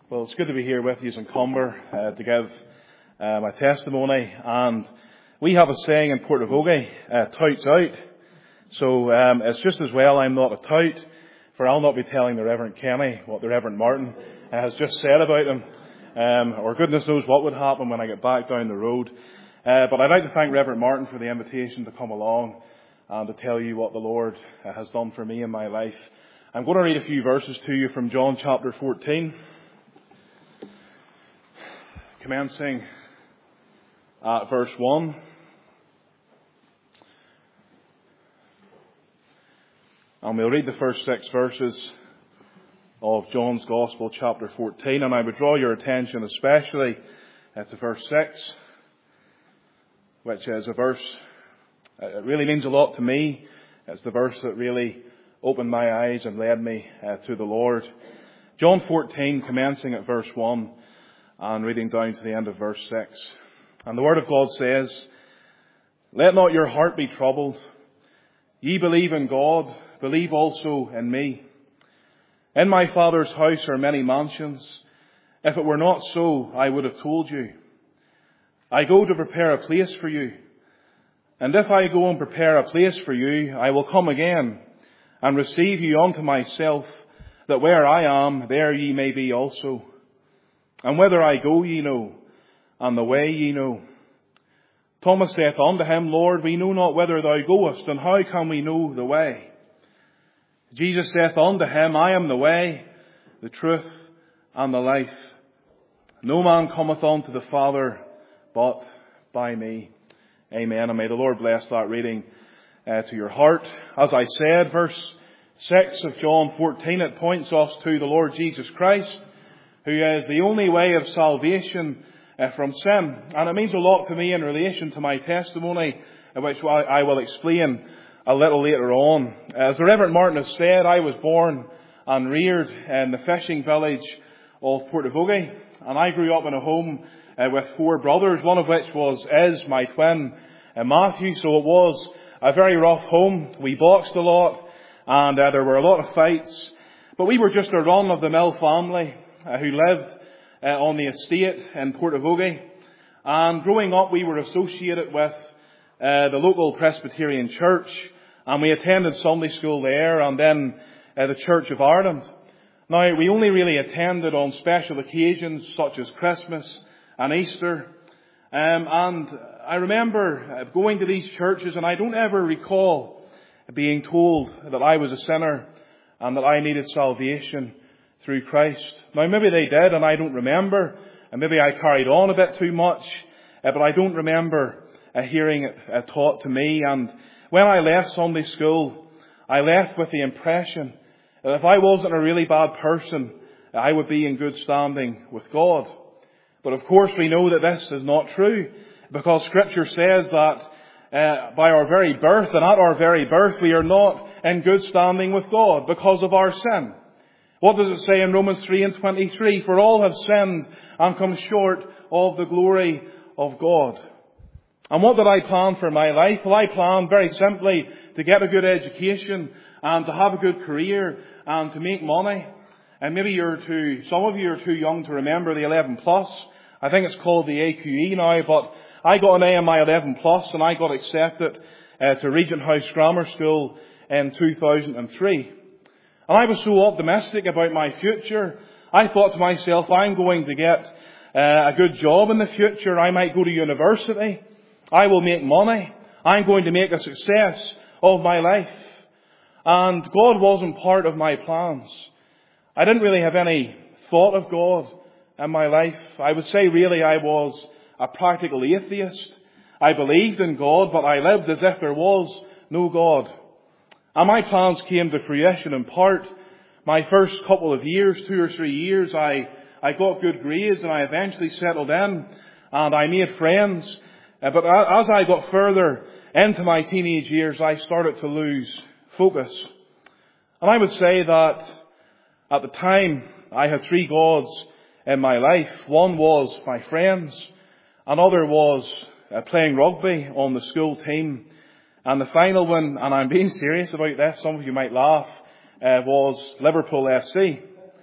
Well, it's good to be here with you in Comber to give my testimony. And we have a saying in Portavogie, touts out. So it's just as well I'm not a tout, for I'll not be telling the Reverend Kenny what the Reverend Martin has just said about him. Or goodness knows what would happen when I get back down the road. But I'd like to thank Reverend Martin for the invitation to come along and to tell you what the Lord has done for me in my life. I'm going to read a few verses to you from John chapter 14. Commencing at verse 1. And we'll read the first 6 verses of John's Gospel, chapter 14. And I would draw your attention especially to verse 6, which is a verse, it really means a lot to me. It's the verse that really opened my eyes and led me to the Lord. John 14, commencing at verse 1. And reading down to the end of verse 6. And the Word of God says, "Let not your heart be troubled. Ye believe in God, believe also in me. In my Father's house are many mansions. If it were not so, I would have told you. I go to prepare a place for you. And if I go and prepare a place for you, I will come again and receive you unto myself, that where I am, there ye may be also. And whither I go ye know, and the way ye know." Thomas saith unto him, "Lord, we know not whither thou goest, and how can we know the way?" Jesus saith unto him, "I am the way, the truth, and the life. No man cometh unto the Father but by me." Amen. And may the Lord bless that reading to your heart. As I said, verse 6 of John 14, it points us to the Lord Jesus Christ, who is the only way of salvation from sin. And it means a lot to me in relation to my testimony, which I will explain a little later on. As the Reverend Martin has said, I was born and reared in the fishing village of Portavogie. And I grew up in a home with 4 brothers, one of which is my twin, Matthew. So it was a very rough home. We boxed a lot, and there were a lot of fights. But we were just a run-of-the-mill family who lived on the estate in Portavogie. And growing up, we were associated with the local Presbyterian church, and we attended Sunday school there, and then the Church of Ireland. Now, we only really attended on special occasions such as Christmas and Easter. And I remember going to these churches, and I don't ever recall being told that I was a sinner and that I needed salvation through Christ. Now, maybe they did, and I don't remember, and maybe I carried on a bit too much, but I don't remember hearing it taught to me. And when I left Sunday school, I left with the impression that if I wasn't a really bad person, I would be in good standing with God. But of course, we know that this is not true, because Scripture says that by our very birth, and at our very birth, we are not in good standing with God because of our sin. What does it say in Romans 3:23? "For all have sinned and come short of the glory of God." And what did I plan for my life? Well, I planned very simply to get a good education and to have a good career and to make money. And maybe some of you are too young to remember the 11+. I think it's called the AQE now, but I got an A in my 11+, and I got accepted to Regent House Grammar School in 2003. And I was so optimistic about my future. I thought to myself, I'm going to get a good job in the future. I might go to university. I will make money. I'm going to make a success of my life. And God wasn't part of my plans. I didn't really have any thought of God in my life. I would say really I was a practical atheist. I believed in God, but I lived as if there was no God. And my plans came to fruition in part. My first couple of years, 2 or 3 years, I got good grades, and I eventually settled in, and I made friends. But as I got further into my teenage years, I started to lose focus. And I would say that at the time, I had 3 gods in my life. One was my friends. Another was playing rugby on the school team. And the final one, and I'm being serious about this, some of you might laugh, was Liverpool FC.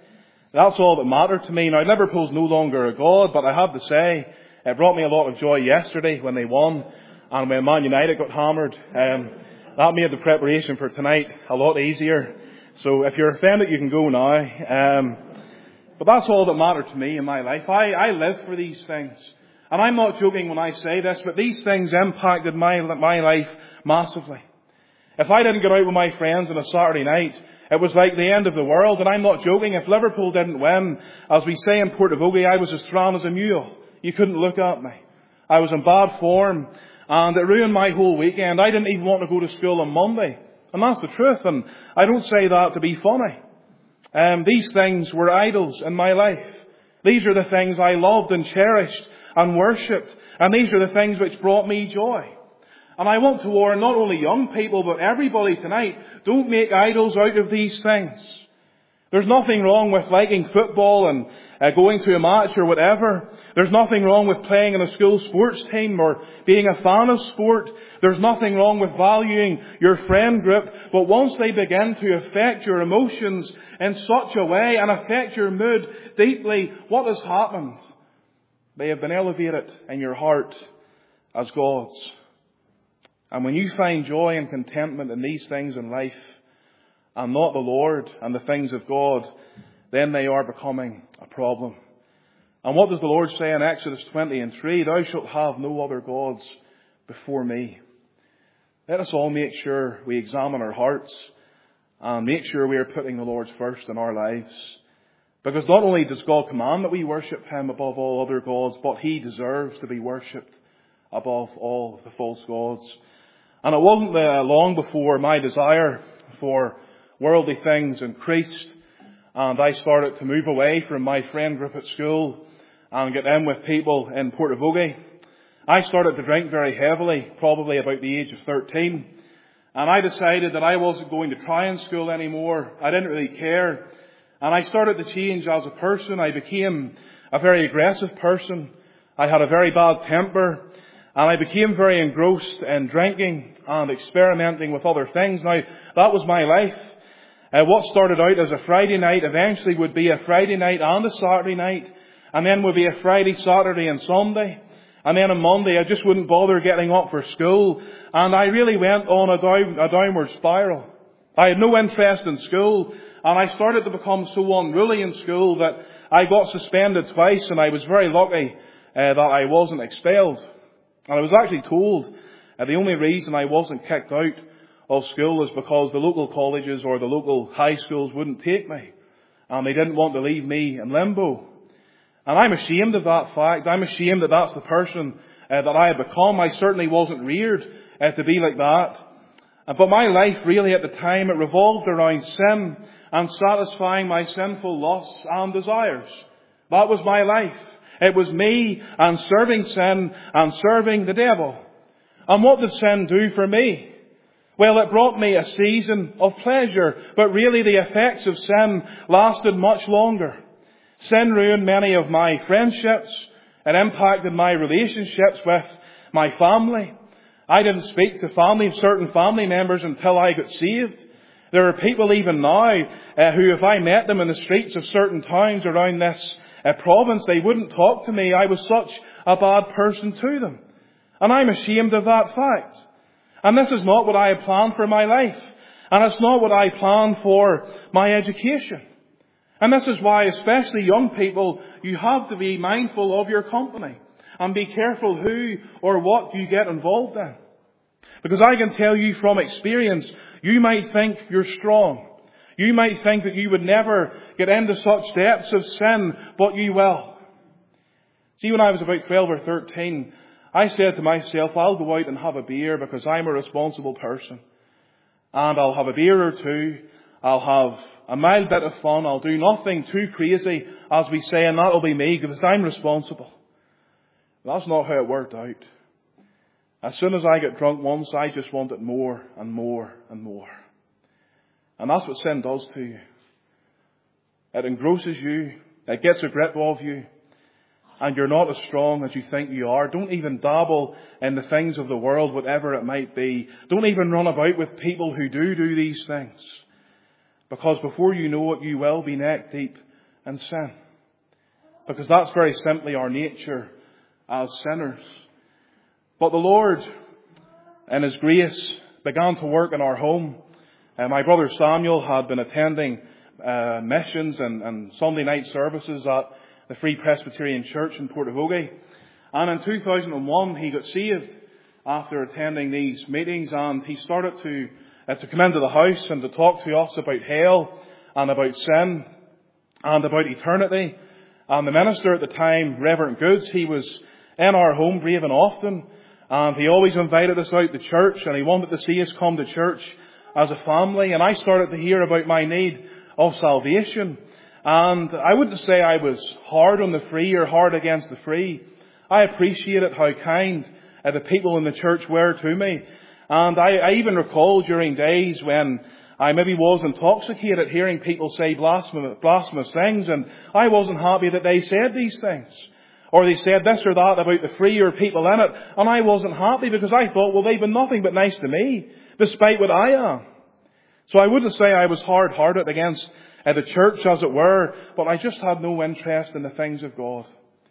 That's all that mattered to me. Now, Liverpool's no longer a god, but I have to say, it brought me a lot of joy yesterday when they won, and when Man United got hammered. That made the preparation for tonight a lot easier. So if you're offended, you can go now. But that's all that mattered to me in my life. I live for these things. And I'm not joking when I say this, but these things impacted my life massively. If I didn't get out with my friends on a Saturday night, it was like the end of the world. And I'm not joking. If Liverpool didn't win, as we say in Portugal, I was as strong as a mule. You couldn't look at me. I was in bad form, and it ruined my whole weekend. I didn't even want to go to school on Monday. And that's the truth. And I don't say that to be funny. These things were idols in my life. These are the things I loved and cherished and worshipped. And these are the things which brought me joy. And I want to warn not only young people, but everybody tonight, don't make idols out of these things. There's nothing wrong with liking football and going to a match or whatever. There's nothing wrong with playing in a school sports team or being a fan of sport. There's nothing wrong with valuing your friend group. But once they begin to affect your emotions in such a way and affect your mood deeply, what has happened? They have been elevated in your heart as gods. And when you find joy and contentment in these things in life, and not the Lord and the things of God, then they are becoming a problem. And what does the Lord say in Exodus 20:3? Thou shalt have no other gods before me. Let us all make sure we examine our hearts and make sure we are putting the Lord first in our lives. Because not only does God command that we worship Him above all other gods, but He deserves to be worshipped above all the false gods. And it wasn't long before my desire for worldly things increased, and I started to move away from my friend group at school and get in with people in Portavogie. I started to drink very heavily, probably about the age of 13, and I decided that I wasn't going to try in school anymore. I didn't really care, and I started to change as a person. I became a very aggressive person. I had a very bad temper, and I became very engrossed in drinking and experimenting with other things. Now, that was my life. What started out as a Friday night eventually would be a Friday night and a Saturday night, and then would be a Friday, Saturday and Sunday. And then on Monday I just wouldn't bother getting up for school, and I really went on a downward spiral. I had no interest in school, and I started to become so unruly in school that I got suspended twice, and I was very lucky that I wasn't expelled. And I was actually told the only reason I wasn't kicked out of school is because the local colleges or the local high schools wouldn't take me, and they didn't want to leave me in limbo. And I'm ashamed of that fact. I'm ashamed that that's the person that I had become. I certainly wasn't reared to be like that. But my life really at the time, it revolved around sin and satisfying my sinful lusts and desires. That was my life. It was me and serving sin and serving the devil. And what did sin do for me? Well, it brought me a season of pleasure, but really the effects of sin lasted much longer. Sin ruined many of my friendships. It impacted my relationships with my family. I didn't speak to certain family members until I got saved. There are people even now who, if I met them in the streets of certain towns around this province, they wouldn't talk to me. I was such a bad person to them. And I'm ashamed of that fact. And this is not what I had planned for my life. And it's not what I planned for my education. And this is why, especially young people, you have to be mindful of your company. And be careful who or what you get involved in. Because I can tell you from experience, you might think you're strong. You might think that you would never get into such depths of sin, but you will. See, when I was about 12 or 13, I said to myself, I'll go out and have a beer because I'm a responsible person. And I'll have a beer or two. I'll have a mild bit of fun. I'll do nothing too crazy, as we say, and that'll be me because I'm responsible. That's not how it worked out. As soon as I got drunk once, I just wanted more and more and more. And that's what sin does to you. It engrosses you. It gets a grip of you. And you're not as strong as you think you are. Don't even dabble in the things of the world, whatever it might be. Don't even run about with people who do these things. Because before you know it, you will be neck deep in sin. Because that's very simply our nature as sinners. But the Lord, in His grace, began to work in our home. My brother Samuel had been attending missions and Sunday night services at the Free Presbyterian Church in Portavogie. And in 2001 he got saved after attending these meetings, and he started to come into the house and to talk to us about hell and about sin and about eternity. And the minister at the time, Reverend Goods, he was in our home brave and often, and he always invited us out to church, and he wanted to see us come to church as a family. And I started to hear about my need of salvation. And I wouldn't say I was hard on the free or hard against the free. I appreciated how kind the people in the church were to me. And I even recall during days when I maybe was intoxicated hearing people say blasphemous things, and I wasn't happy that they said these things. Or they said this or that about the freer people in it, and I wasn't happy because I thought, well, they've been nothing but nice to me, despite what I am. So I wouldn't say I was hard-hearted against the church, as it were, but I just had no interest in the things of God.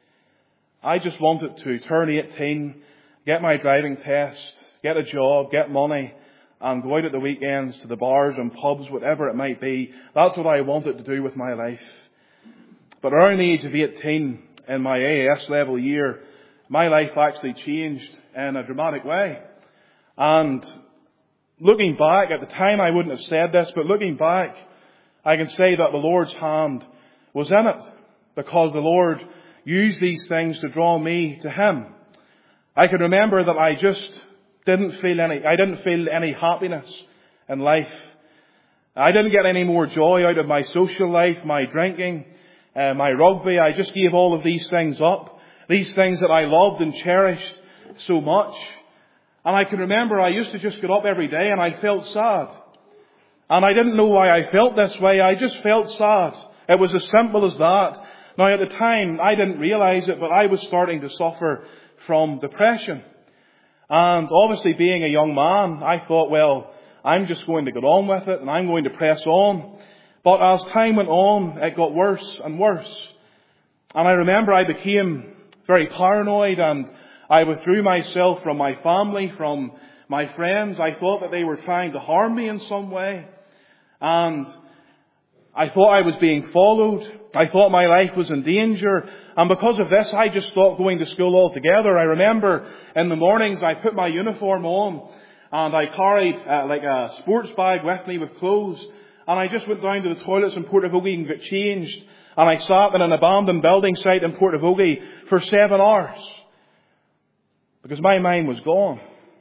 I just wanted to turn 18, get my driving test, get a job, get money, and go out at the weekends to the bars and pubs, whatever it might be. That's what I wanted to do with my life. But around the age of 18, in my AAS level year, my life actually changed in a dramatic way. And looking back, at the time I wouldn't have said this, but looking back, I can say that the Lord's hand was in it, because the Lord used these things to draw me to Him. I can remember that I didn't feel any happiness in life. I didn't get any more joy out of my social life, my drinking, my rugby. I just gave all of these things up. These things that I loved and cherished so much. And I can remember I used to just get up every day and I felt sad. And I didn't know why I felt this way. I just felt sad. It was as simple as that. Now at the time I didn't realize it, but I was starting to suffer from depression. And obviously being a young man, I thought, well, I'm just going to get on with it and I'm going to press on. But as time went on, it got worse and worse. And I remember I became very paranoid, and I withdrew myself from my family, from my friends. I thought that they were trying to harm me in some way. And I thought I was being followed. I thought my life was in danger. And because of this, I just stopped going to school altogether. I remember in the mornings I put my uniform on and I carried like a sports bag with me with clothes. And I just went down to the toilets in Portavogie and got changed. And I sat in an abandoned building site in Portavogie for 7 hours. Because my mind was gone.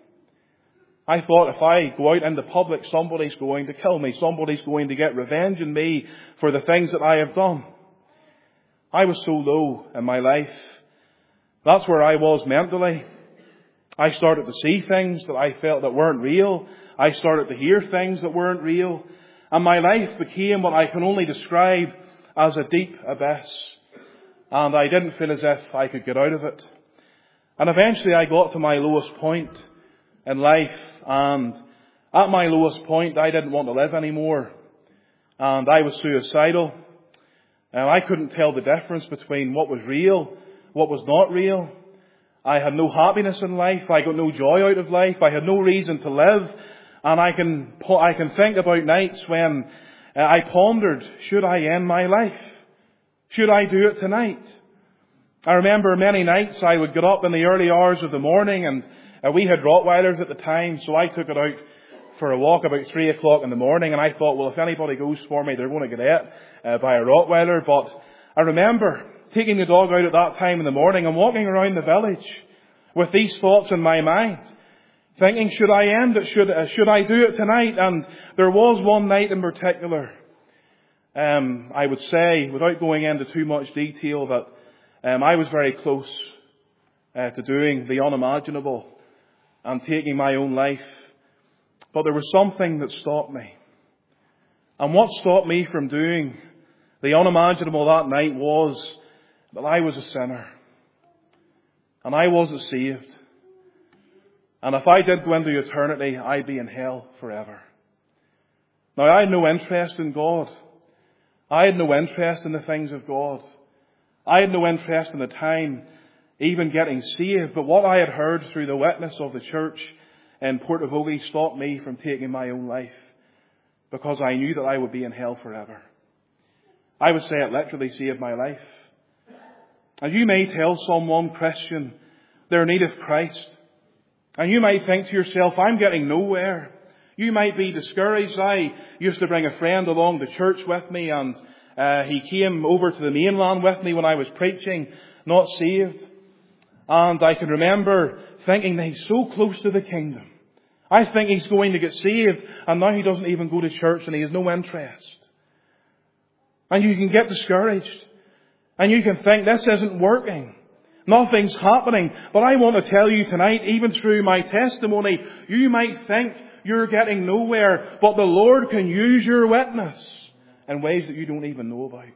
I thought if I go out into public, somebody's going to kill me. Somebody's going to get revenge on me for the things that I have done. I was so low in my life. That's where I was mentally. I started to see things that I felt that weren't real. I started to hear things that weren't real. And my life became what I can only describe as a deep abyss. And I didn't feel as if I could get out of it. And eventually I got to my lowest point in life. And at my lowest point, I didn't want to live anymore. And I was suicidal. And I couldn't tell the difference between what was real, what was not real. I had no happiness in life. I got no joy out of life. I had no reason to live. And I can think about nights when I pondered, should I end my life? Should I do it tonight? I remember many nights I would get up in the early hours of the morning, and we had Rottweilers at the time, so I took it out for a walk about 3 o'clock in the morning, and I thought, well, if anybody goes for me, they're going to get ate by a Rottweiler. But I remember taking the dog out at that time in the morning and walking around the village with these thoughts in my mind, thinking, should I end it? Should I do it tonight? And there was one night in particular, I would say, without going into too much detail, that I was very close to doing the unimaginable and taking my own life. But there was something that stopped me. And what stopped me from doing the unimaginable that night was that I was a sinner. And I wasn't saved. And if I did go into eternity, I'd be in hell forever. Now, I had no interest in God. I had no interest in the things of God. I had no interest in the time even getting saved. But what I had heard through the witness of the church in Portavogie stopped me from taking my own life, because I knew that I would be in hell forever. I would say it literally saved my life. And you may tell someone, Christian, they're in need of Christ. And you might think to yourself, I'm getting nowhere. You might be discouraged. I used to bring a friend along to church with me, and he came over to the mainland with me when I was preaching, not saved. And I can remember thinking that he's so close to the kingdom. I think he's going to get saved, and now he doesn't even go to church and he has no interest. And you can get discouraged. And you can think, this isn't working. Nothing's happening. But I want to tell you tonight, even through my testimony, you might think you're getting nowhere, but the Lord can use your witness in ways that you don't even know about.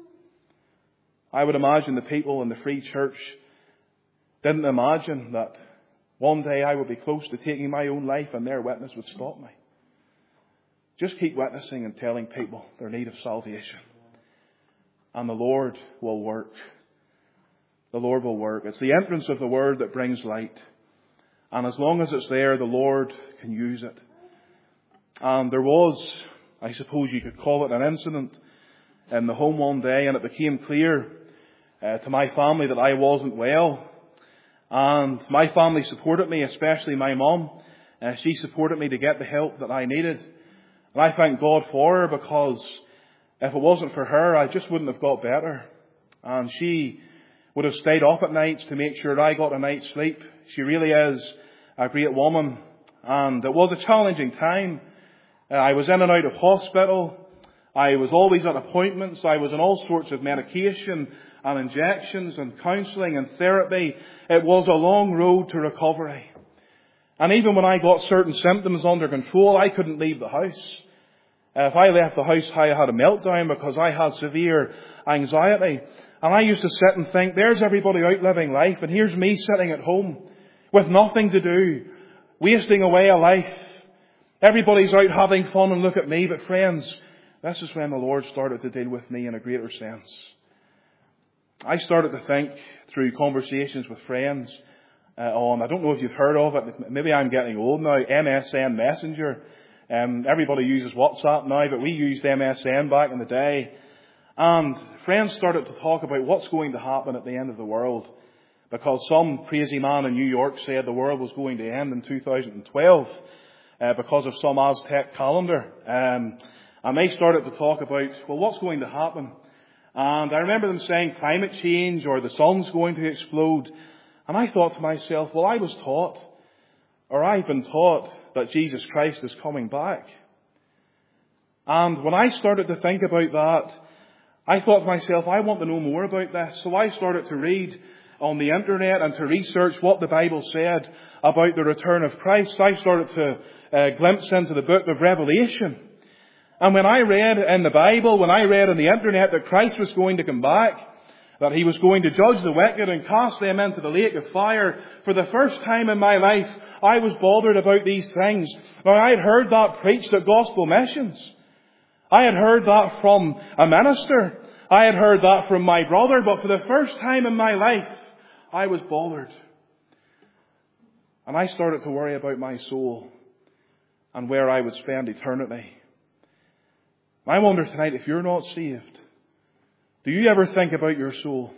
I would imagine the people in the Free Church didn't imagine that one day I would be close to taking my own life and their witness would stop me. Just keep witnessing and telling people their need of salvation. And the Lord will work. The Lord will work. It's the entrance of the Word that brings light. And as long as it's there, the Lord can use it. And there was, I suppose you could call it an incident in the home one day, and it became clear to my family that I wasn't well. And my family supported me, especially my mum. She supported me to get the help that I needed. And I thank God for her, because if it wasn't for her, I just wouldn't have got better. And she would have stayed up at nights to make sure I got a night's sleep. She really is a great woman. And it was a challenging time. I was in and out of hospital. I was always at appointments. I was on all sorts of medication and injections and counselling and therapy. It was a long road to recovery. And even when I got certain symptoms under control, I couldn't leave the house. If I left the house, I had a meltdown because I had severe anxiety. And I used to sit and think, there's everybody out living life, and here's me sitting at home with nothing to do, wasting away a life. Everybody's out having fun, and look at me. But friends, this is when the Lord started to deal with me in a greater sense. I started to think through conversations with friends on, I don't know if you've heard of it, maybe I'm getting old now, MSN Messenger. Everybody uses WhatsApp now, but we used MSN back in the day. And friends started to talk about what's going to happen at the end of the world, because some crazy man in New York said the world was going to end in 2012 because of some Aztec calendar. And they started to talk about, well, what's going to happen? And I remember them saying climate change, or the sun's going to explode. And I thought to myself, well, I was taught, or I've been taught, that Jesus Christ is coming back. And when I started to think about that, I thought to myself, I want to know more about this. So I started to read on the internet and to research what the Bible said about the return of Christ. I started to glimpse into the book of Revelation. And when I read in the Bible, when I read on the internet that Christ was going to come back, that he was going to judge the wicked and cast them into the lake of fire, for the first time in my life, I was bothered about these things. Now, I had heard that preached at Gospel Missions. I had heard that from a minister. I had heard that from my brother. But for the first time in my life, I was bothered. And I started to worry about my soul and where I would spend eternity. I wonder tonight, if you're not saved, do you ever think about your soul?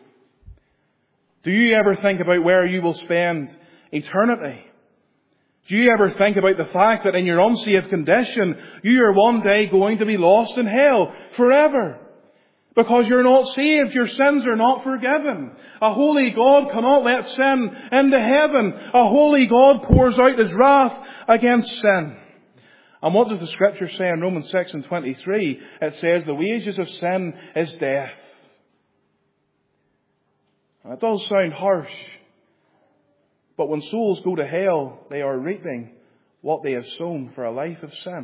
Do you ever think about where you will spend eternity? Do you ever think about the fact that in your unsaved condition, you are one day going to be lost in hell forever? Because you're not saved, your sins are not forgiven. A holy God cannot let sin into heaven. A holy God pours out his wrath against sin. And what does the Scripture say in Romans 6:23? It says, the wages of sin is death. And it does sound harsh. But when souls go to hell, they are reaping what they have sown for a life of sin.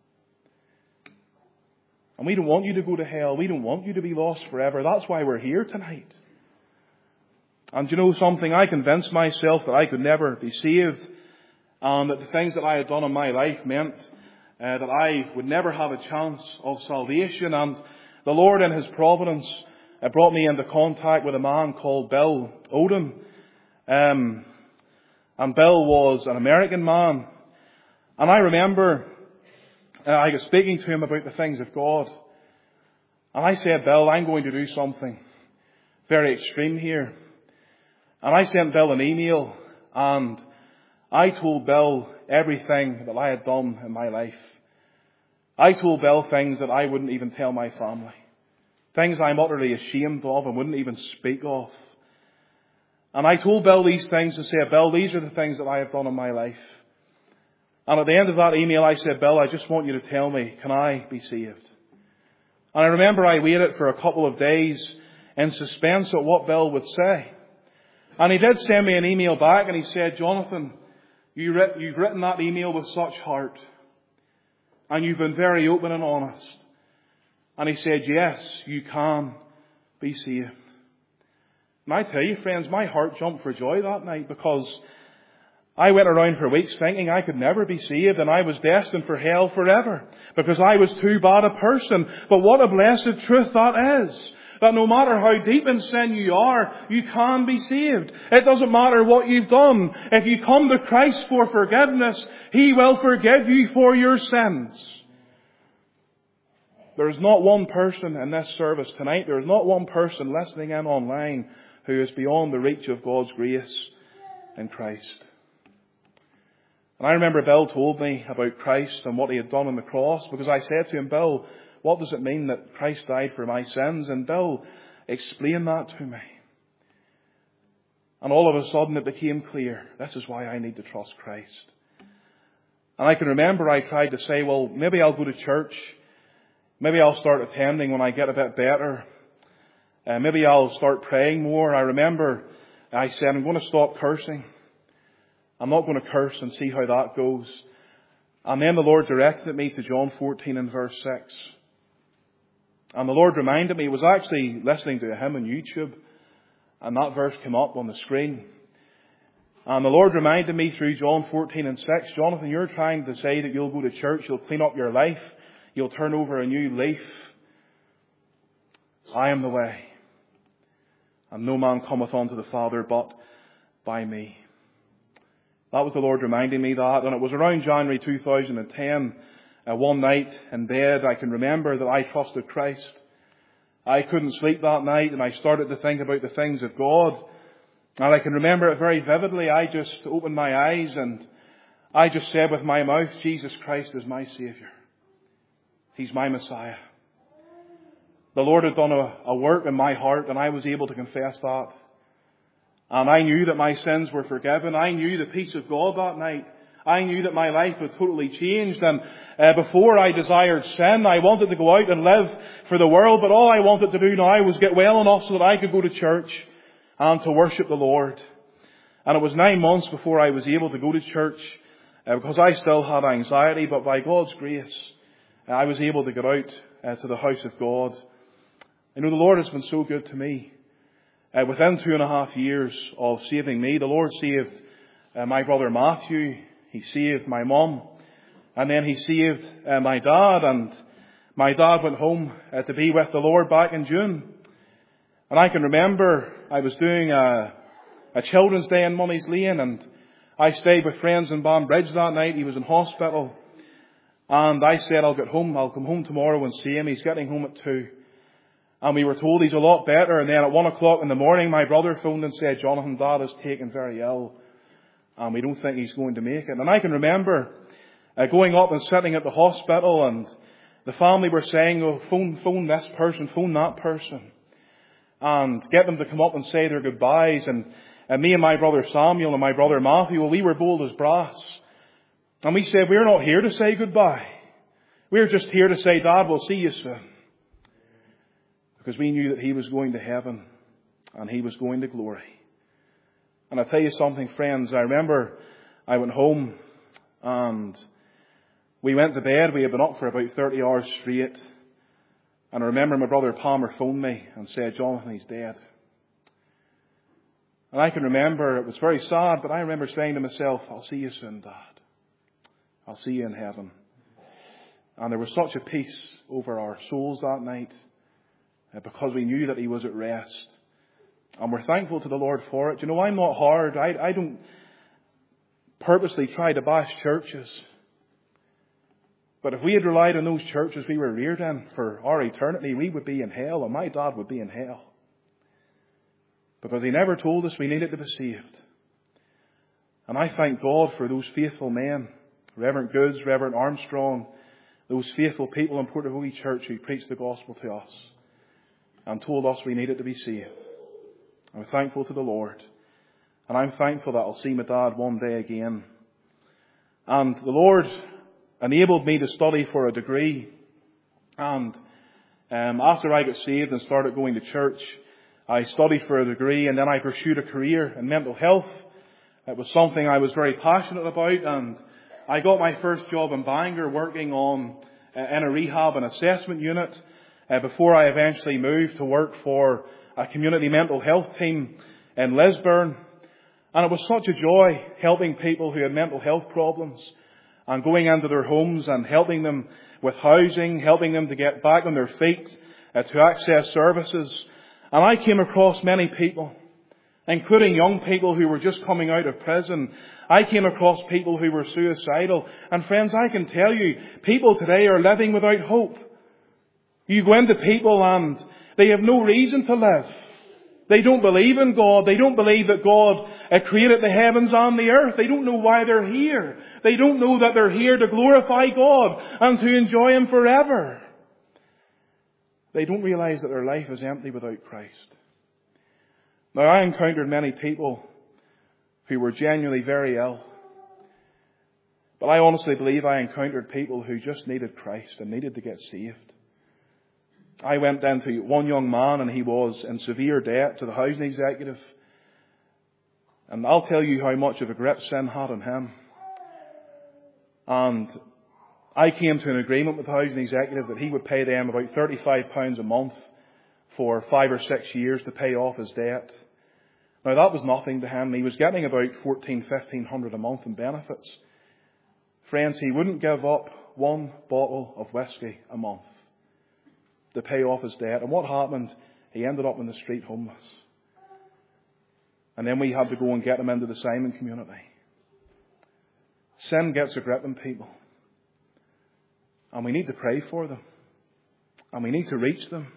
And we don't want you to go to hell. We don't want you to be lost forever. That's why we're here tonight. And you know something? I convinced myself that I could never be saved, and that the things that I had done in my life meant that I would never have a chance of salvation, and the Lord in His providence brought me into contact with a man called Bill Odom. And Bill was an American man. And I remember I was speaking to him about the things of God. And I said, Bill, I'm going to do something very extreme here. And I sent Bill an email, and I told Bill everything that I had done in my life. I told Bill things that I wouldn't even tell my family. Things I'm utterly ashamed of and wouldn't even speak of. And I told Bill these things to say, Bill, these are the things that I have done in my life. And at the end of that email, I said, Bill, I just want you to tell me, can I be saved? And I remember I waited for a couple of days in suspense at what Bill would say. And he did send me an email back, and he said, Jonathan, you've written that email with such heart. And you've been very open and honest. And he said, yes, you can be saved. And I tell you, friends, my heart jumped for joy that night, because I went around for weeks thinking I could never be saved, and I was destined for hell forever because I was too bad a person. But what a blessed truth that is. That no matter how deep in sin you are, you can be saved. It doesn't matter what you've done. If you come to Christ for forgiveness, He will forgive you for your sins. There is not one person in this service tonight, there is not one person listening in online who is beyond the reach of God's grace in Christ. And I remember Bill told me about Christ and what He had done on the cross, because I said to him, Bill, what does it mean that Christ died for my sins? And Bill explained that to me. And all of a sudden it became clear, this is why I need to trust Christ. And I can remember I tried to say, well, maybe I'll go to church. Maybe I'll start attending when I get a bit better. Maybe I'll start praying more. I remember I said, I'm going to stop cursing. I'm not going to curse and see how that goes. And then the Lord directed me to John 14 and verse 6. And the Lord reminded me, I was actually listening to a hymn on YouTube, and that verse came up on the screen. And the Lord reminded me through John 14 and 6, Jonathan, you're trying to say that you'll go to church, you'll clean up your life, you'll turn over a new leaf. I am the way, and no man cometh unto the Father but by me. That was the Lord reminding me that. And it was around January 2010, one night in bed, I can remember that I trusted Christ. I couldn't sleep that night, and I started to think about the things of God. And I can remember it very vividly. I just opened my eyes and I just said with my mouth, Jesus Christ is my Saviour. He's my Messiah. The Lord had done a work in my heart, and I was able to confess that. And I knew that my sins were forgiven. I knew the peace of God that night. I knew that my life had totally changed. And before I desired sin, I wanted to go out and live for the world. But all I wanted to do now was get well enough so that I could go to church and to worship the Lord. And it was 9 months before I was able to go to church because I still had anxiety. But by God's grace, I was able to get out to the house of God. You know, the Lord has been so good to me. Within 2.5 years of saving me, the Lord saved my brother Matthew. He saved my mum. And then He saved my dad. And my dad went home to be with the Lord back in June. And I can remember I was doing a children's day in Mummy's Lane. And I stayed with friends in Banbridge that night. He was in hospital. And I said, I'll come home tomorrow and see him. He's getting home at 2. And we were told he's a lot better. And then at 1 o'clock in the morning, my brother phoned and said, Jonathan, Dad is taken very ill. And we don't think he's going to make it. And I can remember going up and sitting at the hospital, and the family were saying, oh, phone this person, phone that person. And get them to come up and say their goodbyes. And me and my brother Samuel and my brother Matthew, well, we were bold as brass. And we said, we're not here to say goodbye. We're just here to say, Dad, we'll see you soon. Because we knew that he was going to heaven and he was going to glory. And I'll tell you something, friends. I remember I went home and we went to bed. We had been up for about 30 hours straight. And I remember my brother Palmer phoned me and said, Jonathan, he's dead. And I can remember, it was very sad, but I remember saying to myself, I'll see you soon, Dad. I'll see you in heaven. And there was such a peace over our souls that night. because we knew that he was at rest. And we're thankful to the Lord for it. You know, I'm not hard. I don't purposely try to bash churches. But if we had relied on those churches we were reared in for our eternity, we would be in hell, and my dad would be in hell. Because he never told us we needed to be saved. And I thank God for those faithful men, Reverend Goods, Reverend Armstrong, those faithful people in Portavogie Church who preached the gospel to us and told us we needed to be saved. I'm thankful to the Lord. And I'm thankful that I'll see my dad one day again. And the Lord enabled me to study for a degree. And after I got saved and started going to church, I studied for a degree, and then I pursued a career in mental health. It was something I was very passionate about, and I got my first job in Bangor working in a rehab and assessment unit before I eventually moved to work for a community mental health team in Lisburn. And it was such a joy helping people who had mental health problems and going into their homes and helping them with housing, helping them to get back on their feet, to access services. And I came across many people, including young people who were just coming out of prison. I came across people who were suicidal. And friends, I can tell you, people today are living without hope. You go into people and they have no reason to live. They don't believe in God. They don't believe that God created the heavens and the earth. They don't know why they're here. They don't know that they're here to glorify God and to enjoy Him forever. They don't realize that their life is empty without Christ. Now, I encountered many people who were genuinely very ill. But I honestly believe I encountered people who just needed Christ and needed to get saved. I went down to one young man, and he was in severe debt to the housing executive. And I'll tell you how much of a grip sin had on him. And I came to an agreement with the housing executive that he would pay them about £35 a month for 5 or 6 years to pay off his debt. Now, that was nothing to him. He was getting about £1,400-1,500 a month in benefits. Friends, he wouldn't give up one bottle of whiskey a month to pay off his debt. And what happened? He ended up in the street homeless. And then we had to go and get him into the Simon community. Sin gets a grip on people. And we need to pray for them. And we need to reach them.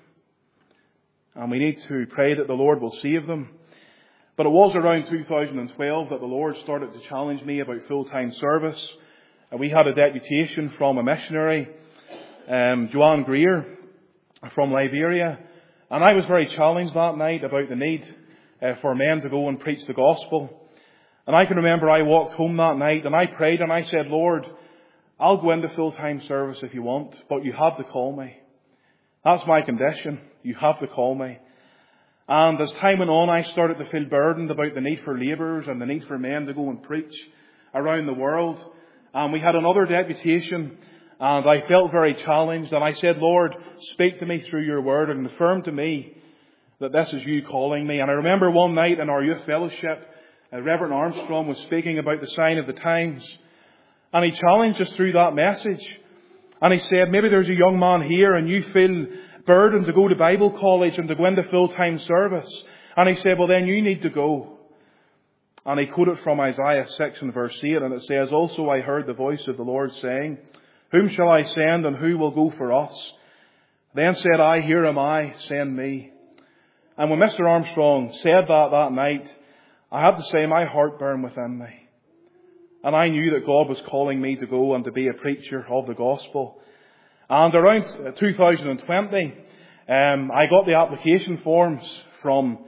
And we need to pray that the Lord will save them. But it was around 2012 that the Lord started to challenge me about full-time service. And we had a deputation from a missionary, Joanne Greer, from Liberia. And I was very challenged that night about the need for men to go and preach the gospel. And I can remember I walked home that night and I prayed and I said, Lord, I'll go into full-time service if you want, but you have to call me. That's my condition. You have to call me. And as time went on, I started to feel burdened about the need for labourers and the need for men to go and preach around the world. And we had another deputation, and I felt very challenged. And I said, Lord, speak to me through your word and affirm to me that this is you calling me. And I remember one night in our youth fellowship, Reverend Armstrong was speaking about the sign of the times. And he challenged us through that message. And he said, maybe there's a young man here and you feel burdened to go to Bible college and to go into full-time service. And he said, well, then you need to go. And he quoted from Isaiah 6 and verse 8, and it says, also I heard the voice of the Lord saying, whom shall I send and who will go for us? Then said I, here am I, send me. And when Mr. Armstrong said that night, I had to say my heart burned within me. And I knew that God was calling me to go and to be a preacher of the gospel. And around 2020, I got the application forms from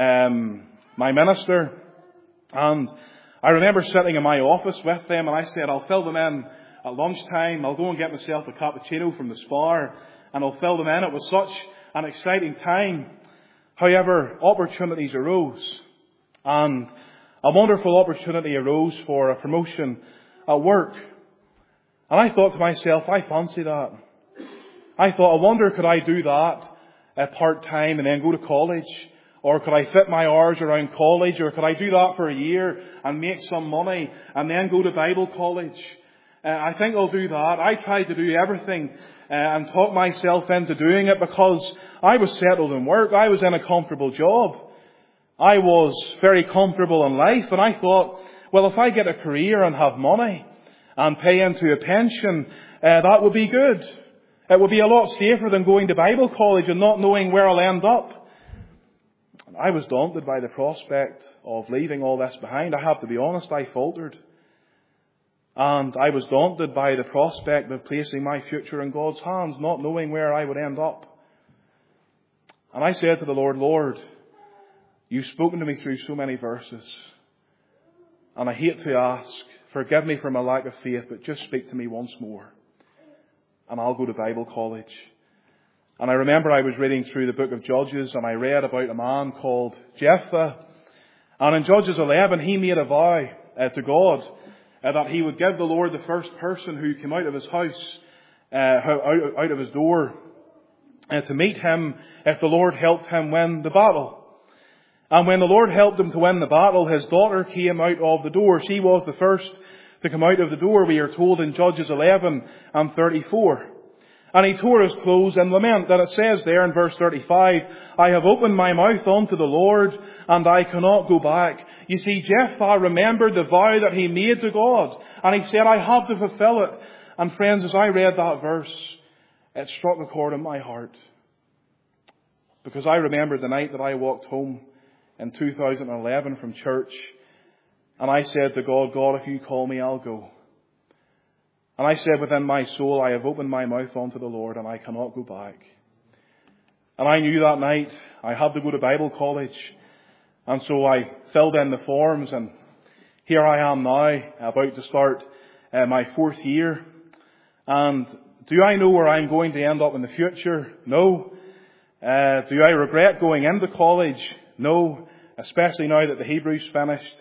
my minister. And I remember sitting in my office with them and I said, I'll fill them in at lunchtime. I'll go and get myself a cappuccino from the Spar and I'll fill them in. It was such an exciting time. However, opportunities arose. And a wonderful opportunity arose for a promotion at work. And I thought to myself, I fancy that. I thought, I wonder, could I do that part-time and then go to college? Or could I fit my hours around college? Or could I do that for a year and make some money and then go to Bible college? I think I'll do that. I tried to do everything and talk myself into doing it because I was settled in work. I was in a comfortable job. I was very comfortable in life, and I thought, well, if I get a career and have money and pay into a pension, that would be good. It would be a lot safer than going to Bible college and not knowing where I'll end up. I was daunted by the prospect of leaving all this behind. I have to be honest, I faltered. And I was daunted by the prospect of placing my future in God's hands, not knowing where I would end up. And I said to the Lord, Lord, you've spoken to me through so many verses. And I hate to ask, forgive me for my lack of faith, but just speak to me once more. And I'll go to Bible college. And I remember I was reading through the book of Judges, and I read about a man called Jephthah. And in Judges 11, he made a vow to God that he would give the Lord the first person who came out of his house, out of his door, to meet him if the Lord helped him win the battle. And when the Lord helped him to win the battle, his daughter came out of the door. She was the first to come out of the door, we are told in Judges 11 and 34. And he tore his clothes in lament. And it says there in verse 35, I have opened my mouth unto the Lord, and I cannot go back. You see, Jephthah remembered the vow that he made to God. And he said, I have to fulfill it. And friends, as I read that verse, it struck a chord in my heart. Because I remembered the night that I walked home in 2011 from church. And I said to God, God, if you call me, I'll go. And I said within my soul, I have opened my mouth unto the Lord, and I cannot go back. And I knew that night I had to go to Bible college. And so I filled in the forms, and here I am now, about to start my 4th year. And do I know where I'm going to end up in the future? No. Do I regret going into college? No. Especially now that the Hebrew's finished.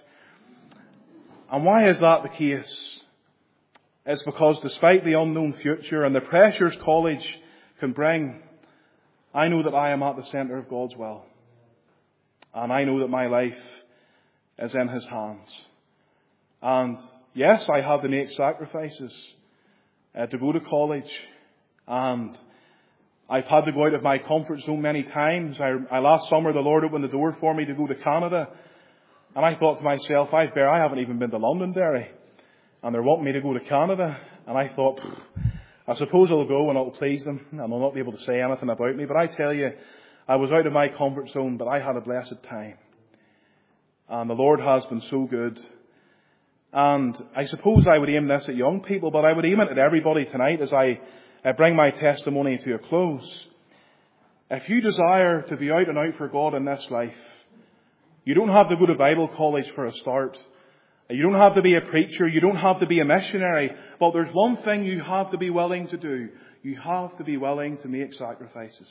And why is that the case? It's because despite the unknown future and the pressures college can bring, I know that I am at the centre of God's will. And I know that my life is in His hands. And yes, I had to make sacrifices to go to college. And I've had to go out of my comfort zone many times. Last summer the Lord opened the door for me to go to Canada. And I thought to myself, I haven't even been to Londonderry. And they're wanting me to go to Canada. And I thought, I suppose I'll go and it'll please them. And I'll not be able to say anything about me. But I tell you, I was out of my comfort zone, but I had a blessed time. And the Lord has been so good. And I suppose I would aim this at young people, but I would aim it at everybody tonight as I bring my testimony to a close. If you desire to be out and out for God in this life, you don't have to go to Bible college for a start. You don't have to be a preacher. You don't have to be a missionary. But there's one thing you have to be willing to do. You have to be willing to make sacrifices.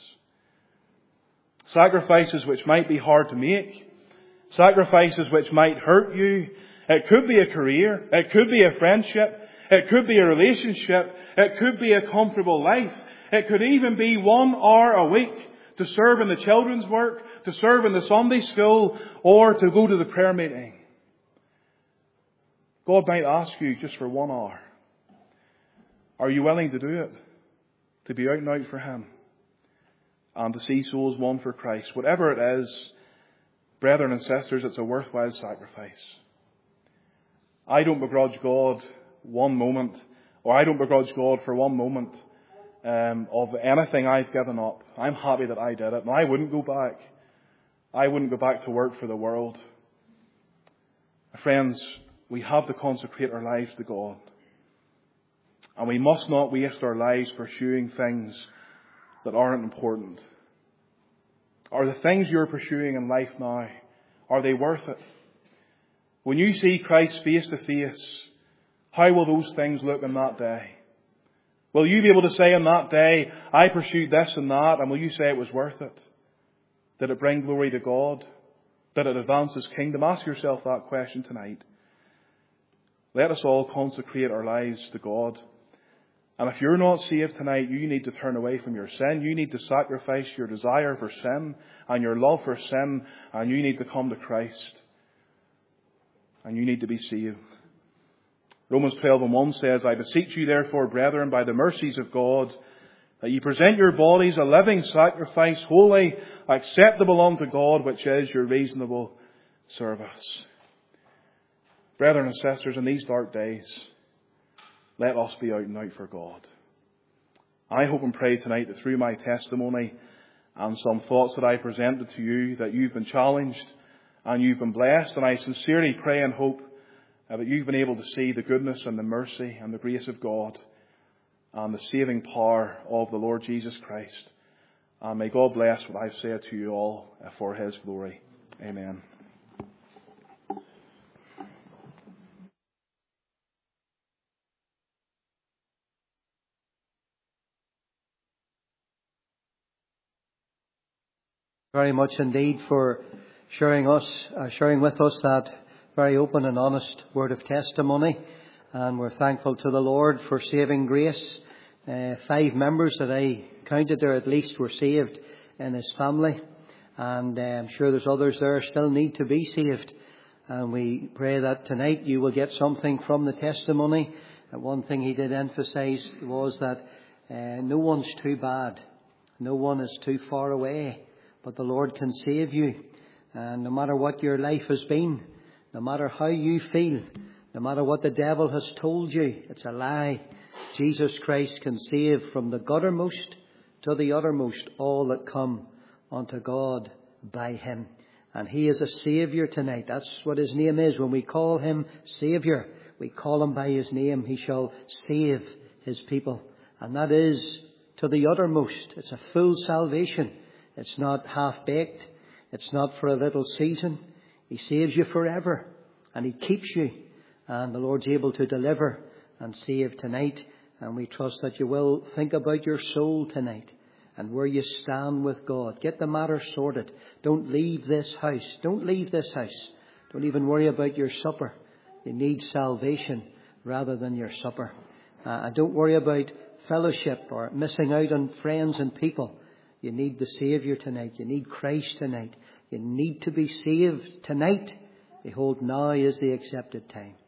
Sacrifices which might be hard to make. Sacrifices which might hurt you. It could be a career. It could be a friendship. It could be a relationship. It could be a comfortable life. It could even be 1 hour a week to serve in the children's work, to serve in the Sunday school, or to go to the prayer meeting. God might ask you just for 1 hour. Are you willing to do it? To be out and out for Him? And to see souls won for Christ? Whatever it is, brethren and sisters, it's a worthwhile sacrifice. I don't begrudge God one moment, or I don't begrudge God for one moment of anything I've given up. I'm happy that I did it, and I wouldn't go back. I wouldn't go back to work for the world. Friends, we have to consecrate our lives to God. And we must not waste our lives pursuing things that aren't important. Are the things you're pursuing in life now, are they worth it? When you see Christ face to face, how will those things look in that day? Will you be able to say on that day, I pursued this and that, and will you say it was worth it? Did it bring glory to God? Did it advance His kingdom? Ask yourself that question tonight. Let us all consecrate our lives to God. And if you're not saved tonight, you need to turn away from your sin. You need to sacrifice your desire for sin and your love for sin, and you need to come to Christ. And you need to be saved. Romans 12:1 says, I beseech you therefore, brethren, by the mercies of God, that ye present your bodies a living sacrifice, holy, acceptable unto God, which is your reasonable service. Brethren and sisters, in these dark days, let us be out and out for God. I hope and pray tonight that through my testimony and some thoughts that I presented to you, that you've been challenged and you've been blessed. And I sincerely pray and hope that you've been able to see the goodness and the mercy and the grace of God and the saving power of the Lord Jesus Christ. And may God bless what I've said to you all for His glory. Amen. Very much indeed for sharing with us that very open and honest word of testimony. And we're thankful to the Lord for saving grace. 5 members that I counted there at least were saved in his family. And I'm sure there's others there still need to be saved. And we pray that tonight you will get something from the testimony. And one thing he did emphasize was that no one's too bad. No one is too far away. But the Lord can save you. And no matter what your life has been, no matter how you feel, no matter what the devil has told you, it's a lie. Jesus Christ can save from the guttermost to the uttermost all that come unto God by Him. And He is a Saviour tonight. That's what His name is. When we call Him Saviour, we call Him by His name. He shall save His people. And that is to the uttermost. It's a full salvation. It's not half-baked. It's not for a little season. He saves you forever. And He keeps you. And the Lord's able to deliver and save tonight. And we trust that you will think about your soul tonight and where you stand with God. Get the matter sorted. Don't leave this house. Don't leave this house. Don't even worry about your supper. You need salvation rather than your supper. And don't worry about fellowship or missing out on friends and people. You need the Saviour tonight. You need Christ tonight. You need to be saved tonight. Behold, now is the accepted time.